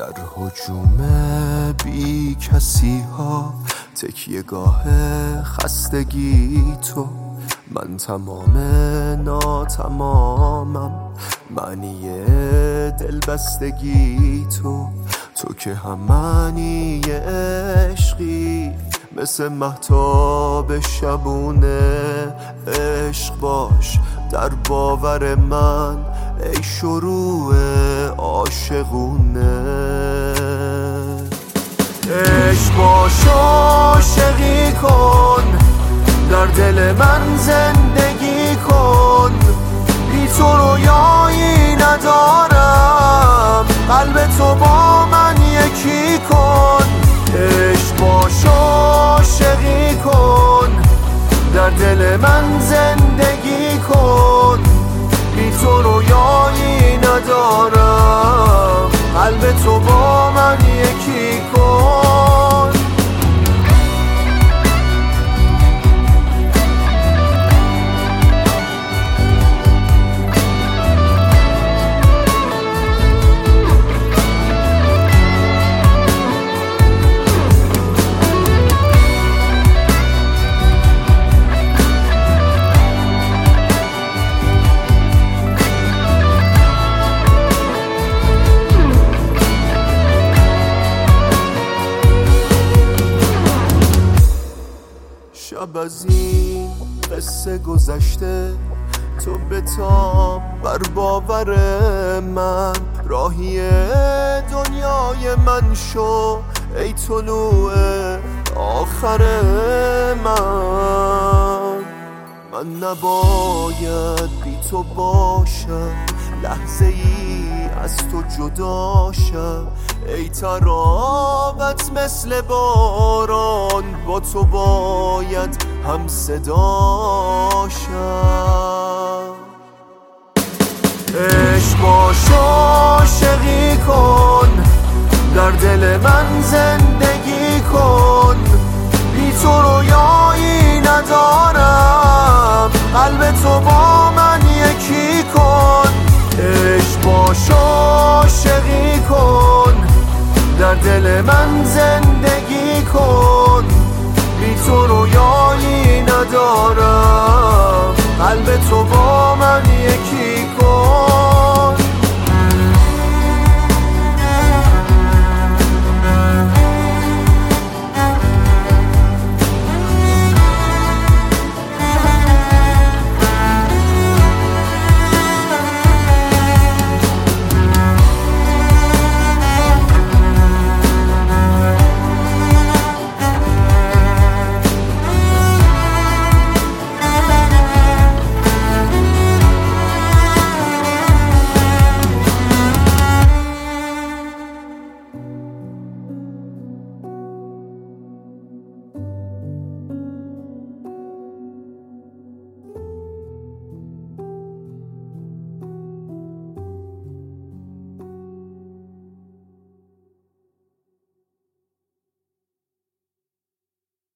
در هجوم بی کسی ها تکیهگاه خستگی تو، من تمام ناتمامم، معنی دلبستگی تو که هم معنی عشقی، مثل مهتاب شبونه عشق باش در باور من، ای شروع عاشقونه. عشق باش عاشقی کن، در دل من زندگی کن، بی تو رویایی ندارم، قلب تو با من یکی کن. عشق باش عاشقی کن، در دل من زندگی کن، بی تو رویایی ندارم، قلب تو با من یکی کن. شب از این قصه گذشته، تو بتاب بر باور من، راهی دنیای من شو، ای طلوع آخر من نباید بی تو باشم، لحظه ای از تو جدا شم، ای تراوت مثل باران، با تو باید هم صدا شم. عشق باش عاشقی کن، در دل من زندگی کن، بی تو رویایی ندارم، قلب تو با من یکی کن. عشق باش عاشقی کن، در دل من زندگی کن، بی تو رویایی ندارم، قلب تو با